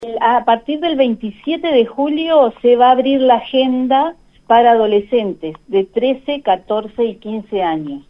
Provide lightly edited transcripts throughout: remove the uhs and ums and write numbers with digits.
A partir del 27 de julio se va a abrir la agenda para adolescentes de 13, 14 y 15 años.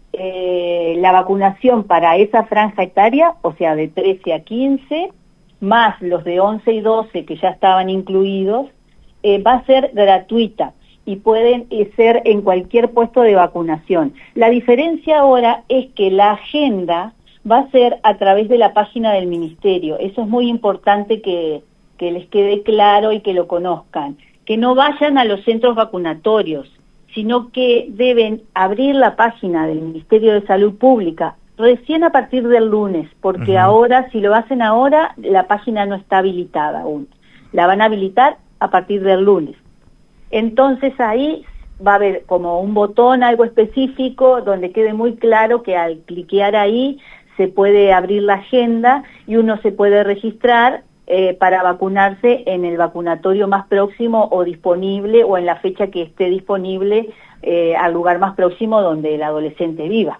La vacunación para esa franja etaria, o sea, de 13 a 15, más los de 11 y 12 que ya estaban incluidos, va a ser gratuita y pueden ser en cualquier puesto de vacunación. La diferencia ahora es que la agenda va a ser a través de la página del Ministerio. Eso es muy importante que les quede claro y que lo conozcan. Que no vayan a los centros vacunatorios, sino que deben abrir la página del Ministerio de Salud Pública recién a partir del lunes, porque ahora, si lo hacen ahora, la página no está habilitada aún. La van a habilitar a partir del lunes. Entonces ahí va a haber como un botón, algo específico, donde quede muy claro que al cliquear ahí se puede abrir la agenda y uno se puede registrar para vacunarse en el vacunatorio más próximo o disponible, o en la fecha que esté disponible al lugar más próximo donde el adolescente viva.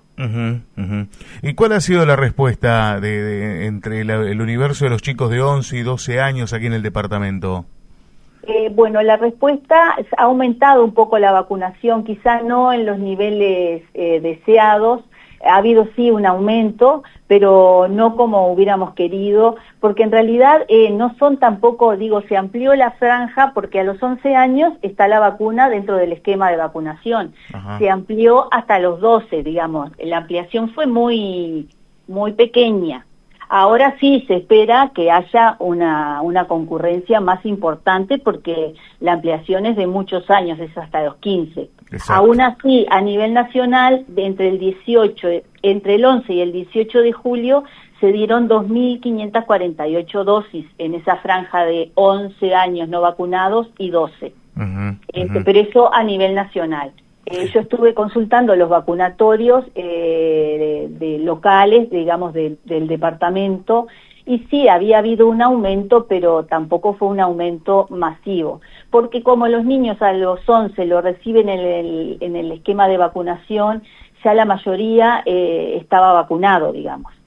¿Y cuál ha sido la respuesta entre el universo de los chicos de 11 y 12 años aquí en el departamento? Bueno, la respuesta ha aumentado un poco la vacunación, quizá no en los niveles deseados. Ha habido sí un aumento, pero no como hubiéramos querido, porque en realidad no son tampoco, se amplió la franja porque a los 11 años está la vacuna dentro del esquema de vacunación. Se amplió hasta los 12, digamos. La ampliación fue muy pequeña. Ahora sí se espera que haya una concurrencia más importante porque la ampliación es de muchos años, es hasta los 15. Exacto. Aún así, a nivel nacional, entre el 11 y el 18 de julio se dieron 2.548 dosis en esa franja de 11 años no vacunados y 12. Pero eso a nivel nacional. Yo estuve consultando los vacunatorios de locales, digamos, del departamento, y sí, había habido un aumento, pero tampoco fue un aumento masivo, porque como los niños a los 11 lo reciben en el esquema de vacunación, ya la mayoría estaba vacunado, digamos.